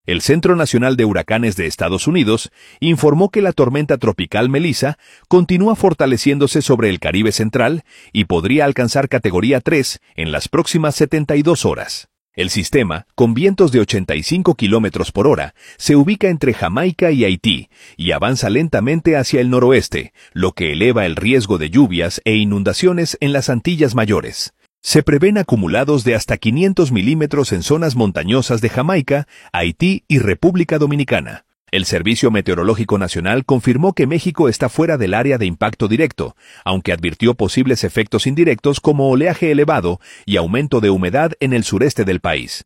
El Centro Nacional de Huracanes de Estados Unidos informó que la tormenta tropical Melissa continúa fortaleciéndose sobre el Caribe central y podría alcanzar categoría 3 en las próximas 72 horas. El sistema, con vientos de 85 kilómetros por hora, se ubica entre Jamaica y Haití y avanza lentamente hacia el noroeste, lo que eleva el riesgo de lluvias e inundaciones en las Antillas Mayores. Se prevén acumulados de hasta 500 milímetros en zonas montañosas de Jamaica, Haití y República Dominicana. El Servicio Meteorológico Nacional confirmó que México está fuera del área de impacto directo, aunque advirtió posibles efectos indirectos como oleaje elevado y aumento de humedad en el sureste del país.